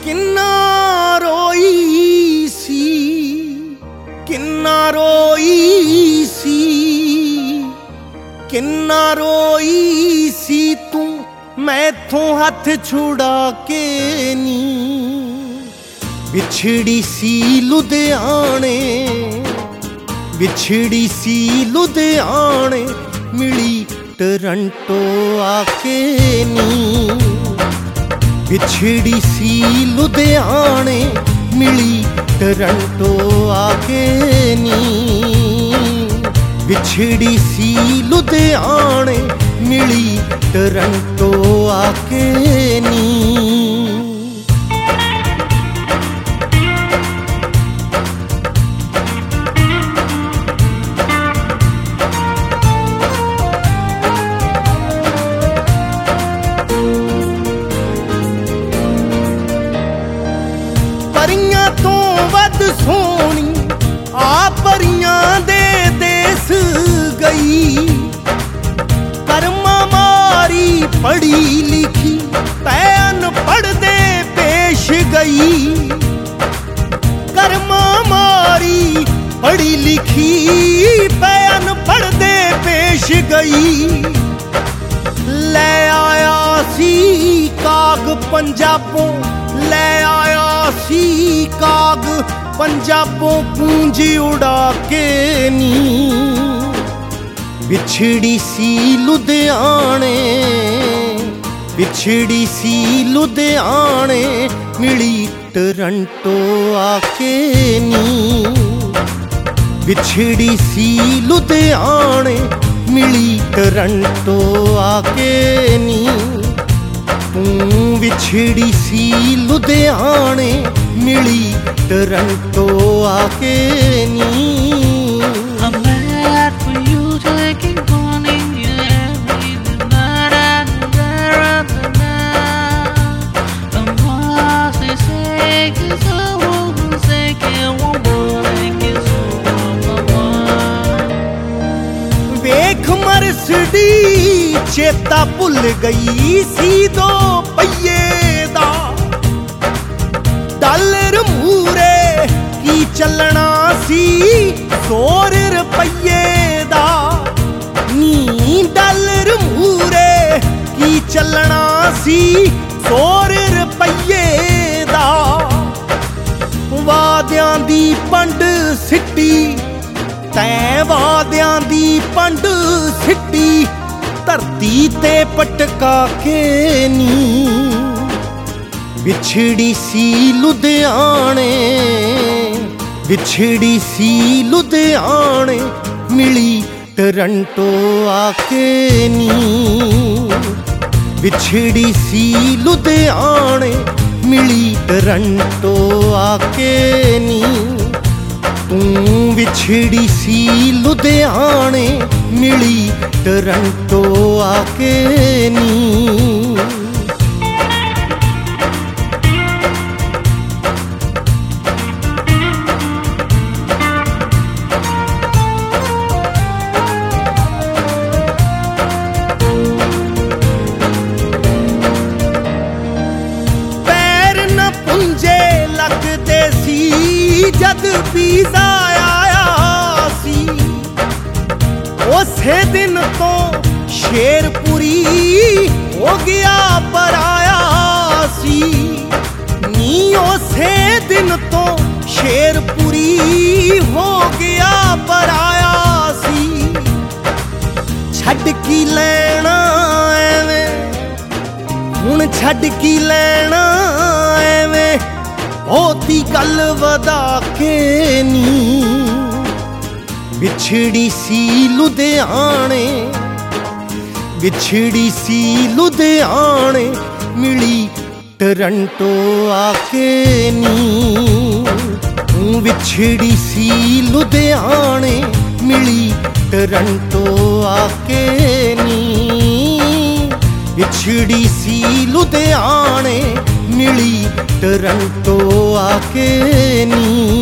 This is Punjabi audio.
ਕਿੰਨਾ ਰੋਈ ਸੀ, ਕਿੰਨਾ ਰੋਈ ਸੀ, ਕਿੰਨਾ ਰੋਈ ਸੀ ਤੂੰ ਮੈਥੋਂ ਹੱਥ ਛੁੜਾ ਕੇ ਨੀ। ਵਿਛੜੀ ਸੀ ਲੁਧਿਆਣੇ, ਵਿਛੜੀ ਸੀ ਲੁਧਿਆਣੇ, ਮਿਲੀ ਟੋਰਾਂਟੋ ਆ ਕੇ ਨੀ। ਵਿਛੜੀ ਸੀ ਲੁਧਿਆਣੇ, ਮਿਲੀ ਟੋਰਾਂਟੋ ਆ ਕੇ ਨੀ। ਵਿਛੜੀ ਸੀ ਲੁਧਿਆਣੇ, ਮਿਲੀ ਟੋਰਾਂਟੋ ਆ ਕੇ ਨੀ। ਪਰੀਆਂ ਤੋਂ ਵੱਧ ਸੋਹਣੀ ਆ ਪਰੀਆਂ ਦੇ ਦੇਸ ਗਈ। ਕਰਮਾਂ ਮਾਰੀ ਪੜ੍ਹੀ ਲਿਖੀ ਤੈ ਅਨਪੜ੍ਹ ਦੇ ਪੇਸ਼ ਗਈ। ਕਰਮਾਂ ਮਾਰੀ ਪੜ੍ਹੀ ਲਿਖੀ ਤੈ ਅਨਪੜ੍ਹ ਦੇ ਪੇਸ਼ ਗਈ। ਲੈ ਆਇਆ ਸੀ ਕਾਗ ਪੰਜਾਬੋਂ, ਲੈ ਆਇਆ ਸੀ ਕਾਗ ਪੰਜਾਬੋਂ, ਪੂੰਜੀ ਉਡਾ ਕੇ ਨੀ। ਵਿਛੜੀ ਸੀ ਲੁਧਿਆਣੇ, ਵਿਛੜੀ ਸੀ ਲੁਧਿਆਣੇ, ਮਿਲੀ ਟੋਰਾਂਟੋ ਆ ਕੇ ਨੀ। ਵਿਛੜੀ ਸੀ ਲੁਧਿਆਣੇ, ਮਿਲੀ ਟੋਰਾਂਟੋ ਆ ਕੇ ਨੀ। ਤੂੰ ਵਿਛੜੀ ਸੀ ਲੁਧਿਆਣੇ, ਮਿਲੀ ਟੋਰਾਂਟੋ ਆ ਕੇ ਨੀ। I'm mad for you taking money, yeah, leaving night and there at the night. And once they say it's a woman, say can't one boy get so on. ਵੇਖ ਮਰਸਡੀ ਚੇਤਾ ਭੁੱਲ ਗਈ ਸੀ ਦੋ ਪਹੀਏ ਦਾ। ਡਾਲਰ ਮੂਰੇ ਕੀ ਚੱਲਣਾ ਸੀ 100 ਰੁਪਈਏ ਦਾ ਨੀ। ਡਾਲਰ ਮੂਰੇ ਕੀ ਚੱਲਣਾ ਸੀ 100 ਰੁਪਈਏ ਦਾ। ਵਾਦਿਆਂ ਦੀ ਪੰਡ ਸਿੱਟੀ ਤੈਂ, ਵਾਦਿਆਂ ਦੀ ਪੰਡ ਸਿੱਟੀ, ਧਰਤੀ ਤੇ ਪਟਕਾ ਕੇ ਨੀ। ਵਿਛੜੀ ਸੀ ਲੁਧਿਆਣੇ, ਵਿਛੜੀ ਸੀ ਲੁਧਿਆਣੇ, ਮਿਲੀ ਟੋਰਾਂਟੋ ਆ ਕੇ ਨੀ। ਵਿਛੜੀ ਸੀ ਲੁਧਿਆਣੇ, ਮਿਲੀ ਟੋਰਾਂਟੋ ਆ ਕੇ ਨੀ। ਤੂੰ ਵਿਛੜੀ ਸੀ ਲੁਧਿਆਣੇ, ਮਿਲੀ ਟੋਰਾਂਟੋ ਆ ਕੇ ਨੀ। ਪੈਰ ਨਾ ਪੁੰਜੇ ਲੱਗਦੇ ਸੀ ਜਦ ਵੀਜ਼ਾ ਆਇਆ ਸੀ। ਉਸੇ ਦਿਨ ਤੋਂ ਸ਼ੇਰਪੁਰੀ ਹੋ ਗਿਆ ਪਰਾਇਆ ਸੀ ਨੀ। ਉਸੇ ਦਿਨ ਤੋਂ ਸ਼ੇਰਪੁਰੀ ਹੋ ਗਿਆ ਪਰਾਇਆ ਸੀ। ਛੱਡ ਕੀ ਲੈਣਾ ਐਵੇਂ, ਹੁਣ ਛੱਡ ਕੀ ਲੈਣਾ ਐਵੇਂ, ਬਹੁਤੀ ਗੱਲ ਵਧਾ ਕੇ ਨੀ। ਵਿਛੜੀ ਸੀ ਲੁਧਿਆਣੇ, ਵਿਛੜੀ ਸੀ ਲੁਧਿਆਣੇ, ਮਿਲੀ ਟੋਰਾਂਟੋ ਆ ਕੇ ਨੀ। ਤੂੰ ਵਿਛੜੀ ਸੀ ਲੁਧਿਆਣੇ, ਮਿਲੀ ਟੋਰਾਂਟੋ ਆ ਕੇ ਨੀ। ਵਿਛੜੀ ਸੀ ਲੁਧਿਆਣੇ, ਮਿਲੀ ਟੋਰਾਂਟੋ ਆ ਕੇ ਨੀ।